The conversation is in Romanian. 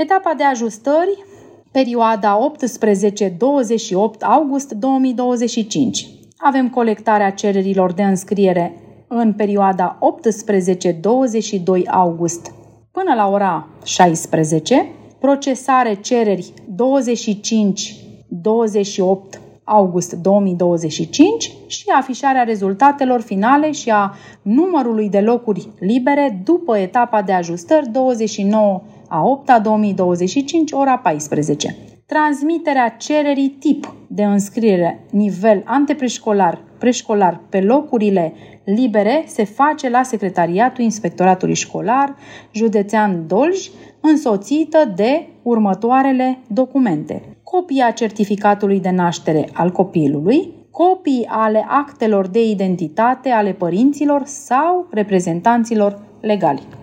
Etapa de ajustări, perioada 18-28 august 2025. Avem colectarea cererilor de înscriere în perioada 18-22 august până la ora 16, procesare cereri 25-28 august 2025 și afișarea rezultatelor finale și a numărului de locuri libere după etapa de ajustări 29/8/2025, ora 14. Transmiterea cererii tip de înscriere nivel antepreșcolar, preșcolar pe locurile libere se face la Secretariatul Inspectoratului Școlar Județean Dolj, însoțită de următoarele documente: copia certificatului de naștere al copilului, copii ale actelor de identitate ale părinților sau reprezentanților legali.